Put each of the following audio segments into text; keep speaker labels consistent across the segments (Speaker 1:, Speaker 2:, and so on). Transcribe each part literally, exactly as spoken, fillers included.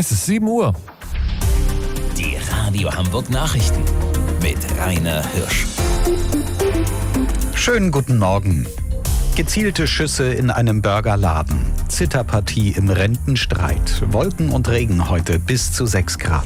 Speaker 1: Es ist sieben Uhr.
Speaker 2: Die Radio Hamburg Nachrichten mit Rainer Hirsch.
Speaker 3: Schönen guten Morgen. Gezielte Schüsse in einem Burgerladen. Zitterpartie im Rentenstreit. Wolken und Regen heute bis zu sechs Grad.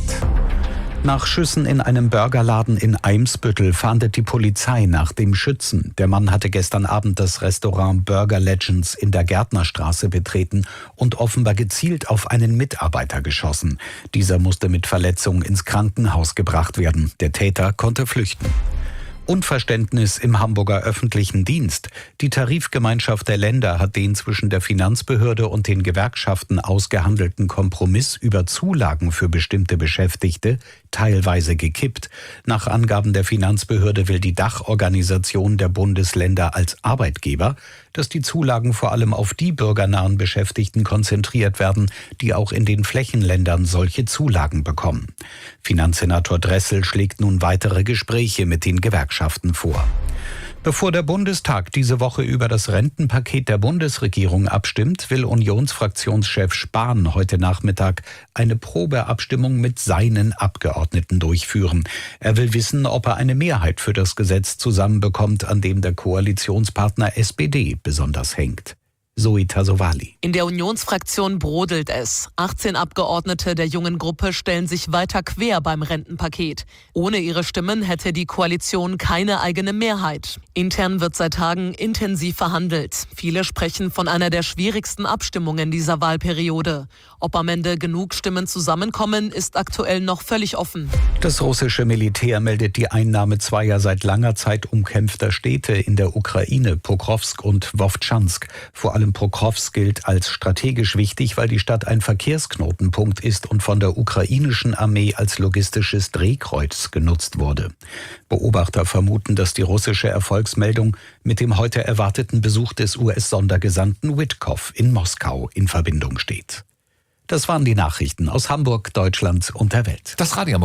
Speaker 3: Nach Schüssen in einem Burgerladen in Eimsbüttel fahndet die Polizei nach dem Schützen. Der Mann hatte gestern Abend das Restaurant Burger Legends in der Gärtnerstraße betreten und offenbar gezielt auf einen Mitarbeiter geschossen. Dieser musste mit Verletzungen ins Krankenhaus gebracht werden. Der Täter konnte flüchten. Unverständnis im Hamburger öffentlichen Dienst. Die Tarifgemeinschaft der Länder hat den zwischen der Finanzbehörde und den Gewerkschaften ausgehandelten Kompromiss über Zulagen für bestimmte Beschäftigte teilweise gekippt. Nach Angaben der Finanzbehörde will die Dachorganisation der Bundesländer als Arbeitgeber, dass die Zulagen vor allem auf die bürgernahen Beschäftigten konzentriert werden, die auch in den Flächenländern solche Zulagen bekommen. Finanzsenator Dressel schlägt nun weitere Gespräche mit den Gewerkschaften vor. Bevor der Bundestag diese Woche über das Rentenpaket der Bundesregierung abstimmt, will Unionsfraktionschef Spahn heute Nachmittag eine Probeabstimmung mit seinen Abgeordneten durchführen. Er will wissen, ob er eine Mehrheit für das Gesetz zusammenbekommt, an dem der Koalitionspartner S P D besonders hängt. Zoe Tassovali.
Speaker 4: In der Unionsfraktion brodelt es. achtzehn Abgeordnete der jungen Gruppe stellen sich weiter quer beim Rentenpaket. Ohne ihre Stimmen hätte die Koalition keine eigene Mehrheit. Intern wird seit Tagen intensiv verhandelt. Viele sprechen von einer der schwierigsten Abstimmungen dieser Wahlperiode. Ob am Ende genug Stimmen zusammenkommen, ist aktuell noch völlig offen.
Speaker 3: Das russische Militär meldet die Einnahme zweier seit langer Zeit umkämpfter Städte in der Ukraine, Pokrovsk und Wowtschansk. Vor allem Pokrovsk gilt als strategisch wichtig, weil die Stadt ein Verkehrsknotenpunkt ist und von der ukrainischen Armee als logistisches Drehkreuz genutzt wurde. Beobachter vermuten, dass die russische Erfolgsmeldung mit dem heute erwarteten Besuch des U S-Sondergesandten Witkow in Moskau in Verbindung steht. Das waren die Nachrichten aus Hamburg, Deutschland und der Welt.
Speaker 1: Das Radio Hamburg